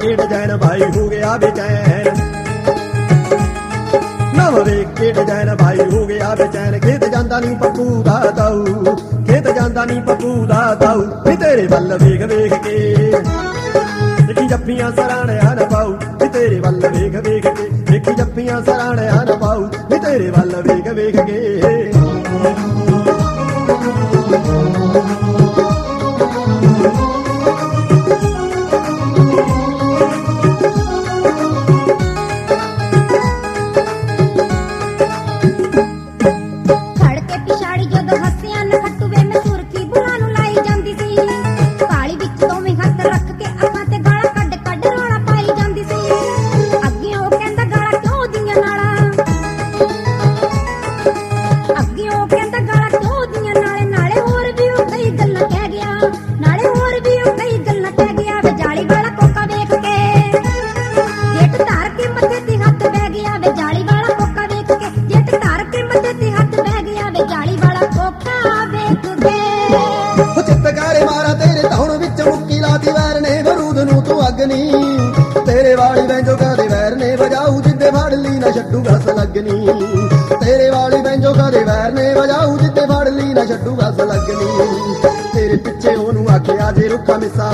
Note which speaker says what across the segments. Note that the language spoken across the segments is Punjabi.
Speaker 1: ਕੇ ਡਿਜ਼ਾਈਨ ਭਾਈ ਹੋ ਗਿਆ ਬੇਚੈਨ, ਨਵਾਂ ਵੇਖ ਕੇ ਡਿਜ਼ਾਈਨ ਭਾਈ ਹੋ ਗਿਆ ਬੇਚੈਨ। ਖੇਤ ਜਾਂਦਾ ਨੀ ਪੱਪੂ ਦਾ ਦਾਊ, ਖੇਤ ਜਾਂਦਾ ਨੀ ਪੱਪੂ ਦਾ ਦਾਊ, ਨੀ ਤੇਰੇ ਵੱਲ ਵੇਖ ਵੇਖ ਕੇ ਦੇਖੀ ਜੱਫੀਆਂ ਸਰਾਣਿਆ ਨਾ ਪਾਊ, ਨੀ ਤੇਰੇ ਵੱਲ ਵੇਖ ਵੇਖ ਕੇ ਦੇਖੀ ਜੱਫੀਆਂ ਸਰਾਣਿਆ ਨਾ ਪਾਊ, ਨੀ ਤੇਰੇ ਵੱਲ ਵੇਖ ਵੇਖ ਕੇ। ਤੇਰੇ ਵਾਲੀ ਬੈਂਜੋ ਕਦੇ ਵੈਰ ਨੇ ਵਜਾਊ, ਜਿੱਦੇ ਫੜ ਲਈ ਨਾ ਛੱਡੂ ਗਸ ਲੱਗਣੀ। ਤੇਰੇ ਵਾਲੀ ਬੈਂਜੋ ਕਦੇ ਵੈਰ ਨੇ ਵਜਾਊ, ਜਿੱਦੇ ਫੜ ਲਈ ਨਾ ਛੱਡੂ ਗਸ ਲੱਗਣੀ। ਤੇਰੇ ਪਿੱਛੇ ਉਹਨੂੰ ਆਖਿਆ ਜੇ ਰੁੱਖਾ ਮਿੱਸਾ,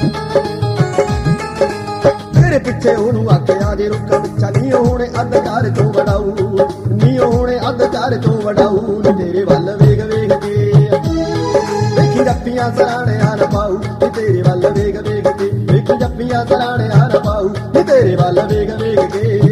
Speaker 1: ਤੇਰੇ ਪਿੱਛੇ ਉਹਨੂੰ ਆਖਿਆ ਜੇ ਰੁੱਖਾ ਮਿੱਸਾ। ਨੀ ਹੋਣੇ ਅੱਧ ਚਾਰ ਚੋਂ ਵਡਾਊ, ਨੀ ਹੋਣੇ ਅੱਧ ਚਾਰ ਚੋਂ ਵਡਾਊ, ਨੀ ਤੇਰੇ ਵੱਲ ਵੇਖ ਵੇਖ ਕੇ ਵੇਖੀ ਜੱਫੀਆਂ ਸਰਾਣਿਆ ਨਾ ਪਾਊ, ਨੀ ਤੇਰੇ ਵੱਲ ਵੇਖ ਵੇਖ ਕੇ ਵੇਖੀ ਜੱਫੀਆਂ ਸਰਾਣਿਆ ਨਾ ਪਾਊ, ਨੀ ਤੇਰੇ ਵੱਲ ਵੇਖ ਵੇਖ ਕੇ।